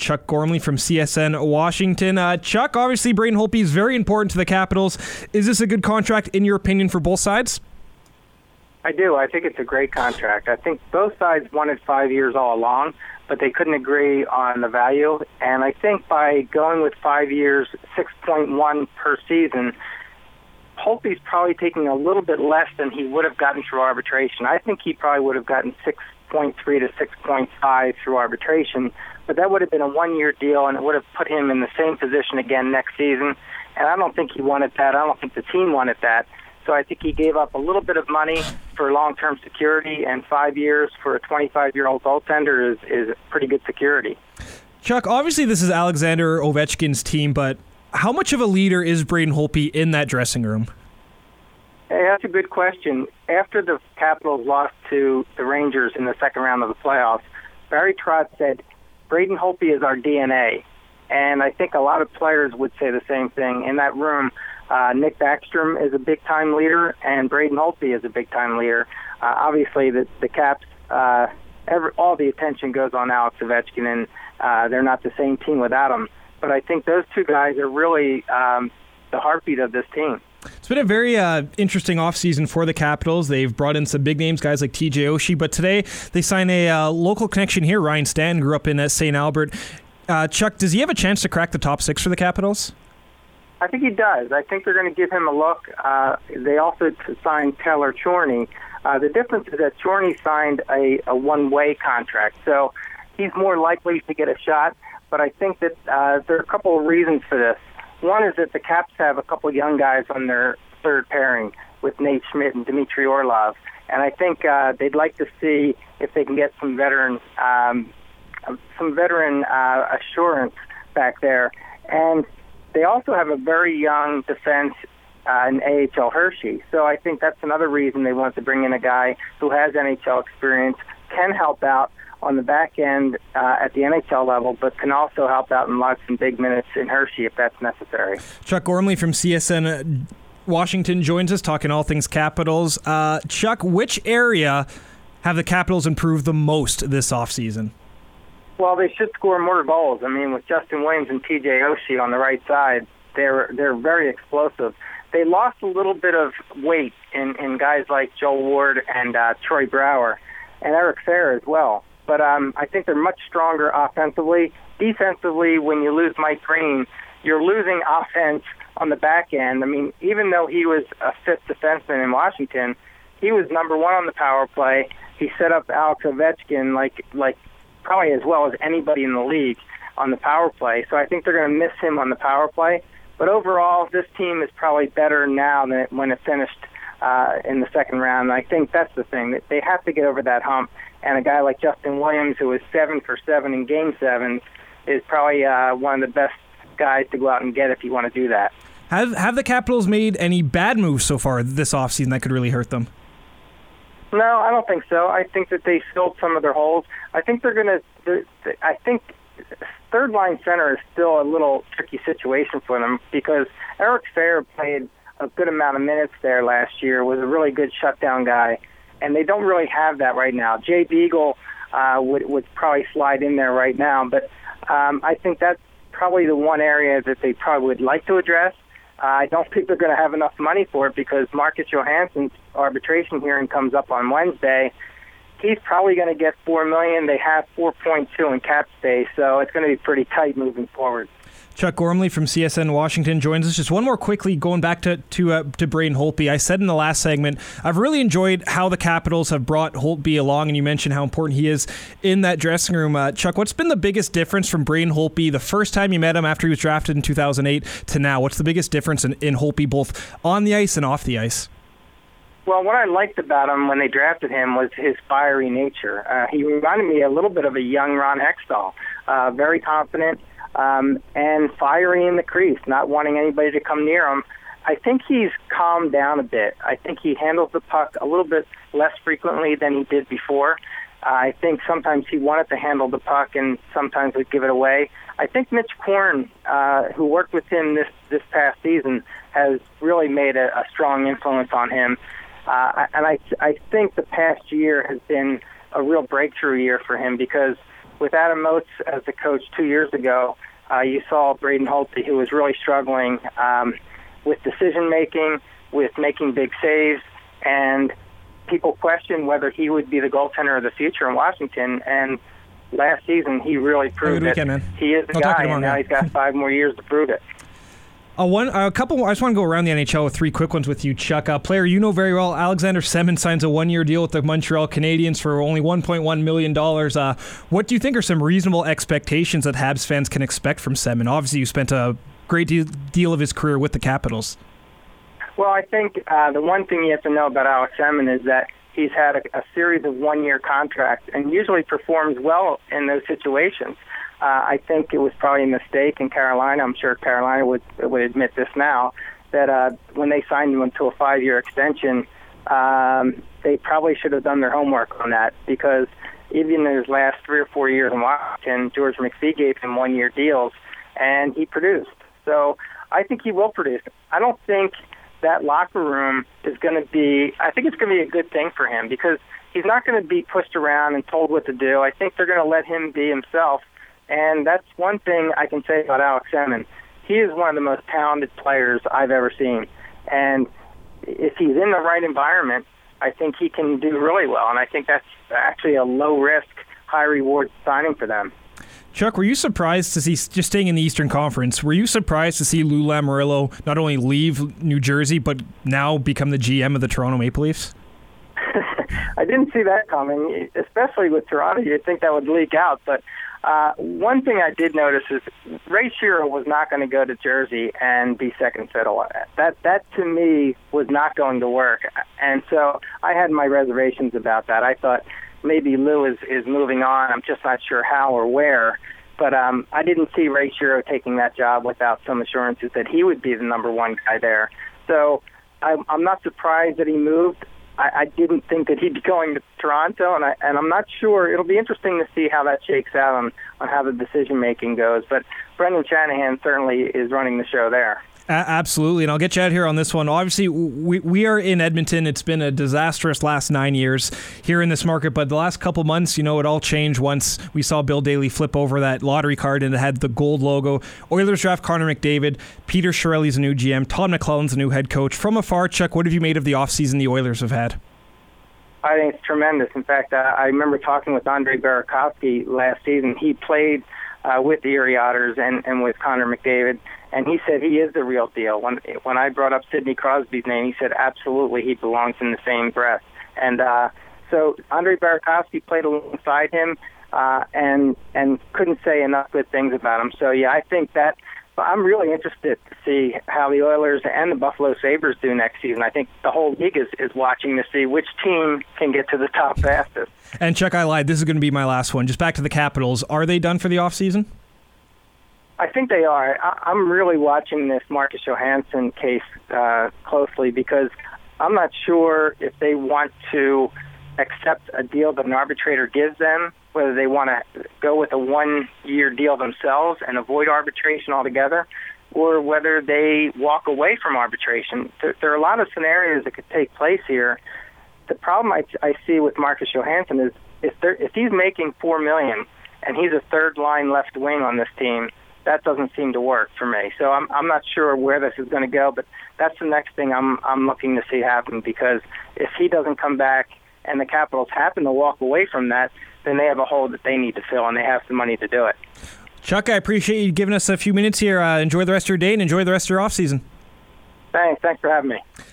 Chuck Gormley from CSN Washington. Chuck, obviously Braden Holtby is very important to the Capitals. Is this a good contract, in your opinion, for both sides? I do. I think it's a great contract. I think both sides wanted 5 years all along, but they couldn't agree on the value. And I think by going with 5 years, 6.1 per season, Holtby's probably taking a little bit less than he would have gotten through arbitration. I think he probably would have gotten 6.3 to 6.5 through arbitration, but that would have been a one-year deal, and it would have put him in the same position again next season. And I don't think he wanted that. I don't think the team wanted that. So I think he gave up a little bit of money for long-term security, and 5 years for a 25-year-old goaltender is pretty good security. Chuck, obviously this is Alexander Ovechkin's team, but how much of a leader is Braden Holtby in that dressing room? Hey, that's a good question. After the Capitals lost to the Rangers in the second round of the playoffs, Barry Trotz said, Braden Holtby is our DNA. And I think a lot of players would say the same thing. In that room, Nick Backstrom is a big-time leader, and Braden Holtby is a big-time leader. Obviously, the Caps, all the attention goes on Alex Ovechkin, and they're not the same team without him. But I think those two guys are really the heartbeat of this team. It's been a very interesting offseason for the Capitals. They've brought in some big names, guys like TJ Oshie, but today they signed a local connection here. Ryan Stan grew up in St. Albert. Chuck, does he have a chance to crack the top six for the Capitals? I think he does. I think they're going to give him a look. They also signed Taylor Chorney. The difference is that Chorney signed a one-way contract, so he's more likely to get a shot. But I think that there are a couple of reasons for this. One is that the Caps have a couple of young guys on their third pairing with Nate Schmidt and Dmitry Orlov, and I think they'd like to see if they can get some veteran assurance back there. And they also have a very young defense in AHL Hershey. So I think that's another reason they want to bring in a guy who has NHL experience, can help out on the back end at the NHL level, but can also help out in lots of big minutes in Hershey if that's necessary. Chuck Gormley from CSN Washington joins us, talking all things Capitals. Chuck, which area have the Capitals improved the most this offseason? Well, they should score more goals. I mean, with Justin Williams and TJ Oshie on the right side, they're very explosive. They lost a little bit of weight in guys like Joel Ward and Troy Brouwer and Eric Fair as well. But I think they're much stronger offensively. Defensively, when you lose Mike Green, you're losing offense on the back end. I mean, even though he was a fifth defenseman in Washington, he was number one on the power play. He set up Alex Ovechkin like probably as well as anybody in the league on the power play. So I think they're going to miss him on the power play. But overall, this team is probably better now than when it finished in the second round. And I think that's the thing, that they have to get over that hump. And a guy like Justin Williams, who was 7 for 7 in Game 7, is probably one of the best guys to go out and get if you want to do that. Have the Capitals made any bad moves so far this offseason that could really hurt them? No, I don't think so. I think that they filled some of their holes. I think they're going to. I think third line center is still a little tricky situation for them because Eric Fair played a good amount of minutes there last year, was a really good shutdown guy, and they don't really have that right now. Jay Beagle would probably slide in there right now, but I think that's probably the one area that they probably would like to address. I don't think they're going to have enough money for it because Marcus Johansson's arbitration hearing comes up on Wednesday. He's probably going to get $4 million. They have 4.2 in cap space, so it's going to be pretty tight moving forward. Chuck Gormley from CSN Washington joins us. Just one more quickly, going back to Braden Holtby. I said in the last segment, I've really enjoyed how the Capitals have brought Holtby along, and you mentioned how important he is in that dressing room. Chuck, what's been the biggest difference from Braden Holtby the first time you met him after he was drafted in 2008 to now? What's the biggest difference in Holtby both on the ice and off the ice? Well, what I liked about him when they drafted him was his fiery nature. He reminded me a little bit of a young Ron Hextall, very confident, and fiery in the crease, not wanting anybody to come near him. I think he's calmed down a bit. I think he handles the puck a little bit less frequently than he did before. I think sometimes he wanted to handle the puck and sometimes would give it away. I think Mitch Korn, who worked with him this past season, has really made a strong influence on him. And I think the past year has been a real breakthrough year for him because with Adam Moats as the coach 2 years ago, you saw Braden Holtby, who was really struggling with decision-making, with making big saves, and people questioned whether he would be the goaltender of the future in Washington. And last season, he really proved that he is the guy, and now he's got 5 more years to prove it. A couple. I just want to go around the NHL with 3 quick ones with you, Chuck. A player you know very well, Alexander Semin, signs a 1-year deal with the Montreal Canadiens for only $1.1 million. What do you think are some reasonable expectations that Habs fans can expect from Semin? Obviously, you spent a great deal of his career with the Capitals. Well, I think the one thing you have to know about Alex Semin is that he's had a series of 1-year contracts and usually performs well in those situations. I think it was probably a mistake in Carolina. I'm sure Carolina would admit this now, that when they signed him to a 5-year extension, they probably should have done their homework on that, because even in his last 3 or 4 years in Washington, George McPhee gave him 1-year deals, and he produced. So I think he will produce. I don't think that locker room is going to be, I think it's going to be a good thing for him, because he's not going to be pushed around and told what to do. I think they're going to let him be himself. And that's one thing I can say about Alex Semin. He is one of the most talented players I've ever seen. And if he's in the right environment, I think he can do really well. And I think that's actually a low-risk, high-reward signing for them. Chuck, were you surprised to see, just staying in the Eastern Conference, were you surprised to see Lou Lamoriello not only leave New Jersey, but now become the GM of the Toronto Maple Leafs? I didn't see that coming, especially with Toronto. You'd think that would leak out, but one thing I did notice is Ray Shero was not going to go to Jersey and be second fiddle. That to me was not going to work, and so I had my reservations about that. I thought maybe Lou is moving on. I'm just not sure how or where, but I didn't see Ray Shero taking that job without some assurances that he would be the number one guy there. So I'm not surprised that he moved. I didn't think that he'd be going to Toronto, and I'm not sure. It'll be interesting to see how that shakes out on how the decision-making goes. But Brendan Shanahan certainly is running the show there. Absolutely, and I'll get you out here on this one. Obviously, we are in Edmonton. It's been a disastrous last 9 years here in this market, but the last couple months, it all changed once we saw Bill Daly flip over that lottery card and it had the gold logo. Oilers draft Connor McDavid. Peter Chiarelli's a new GM. Todd McLellan's a new head coach. From afar, Chuck, what have you made of the offseason the Oilers have had? I think it's tremendous. In fact, I remember talking with Andrei Burakovsky last season. He played with the Erie Otters and with Connor McDavid, and he said he is the real deal. When I brought up Sidney Crosby's name, he said absolutely he belongs in the same breath. And so Andrei Burakovsky played alongside him and couldn't say enough good things about him. So, yeah, I think that I'm really interested to see how the Oilers and the Buffalo Sabres do next season. I think the whole league is watching to see which team can get to the top fastest. And Chuck, I lied. This is going to be my last one. Just back to the Capitals. Are they done for the offseason? I think they are. I'm really watching this Marcus Johansson case closely, because I'm not sure if they want to accept a deal that an arbitrator gives them, whether they want to go with a 1-year deal themselves and avoid arbitration altogether, or whether they walk away from arbitration. There are a lot of scenarios that could take place here. The problem I see with Marcus Johansson is if he's making $4 million and he's a third-line left wing on this team, that doesn't seem to work for me. So I'm not sure where this is going to go, but that's the next thing I'm looking to see happen, because if he doesn't come back and the Capitals happen to walk away from that, then they have a hole that they need to fill, and they have the money to do it. Chuck, I appreciate you giving us a few minutes here. Enjoy the rest of your day and enjoy the rest of your offseason. Thanks for having me.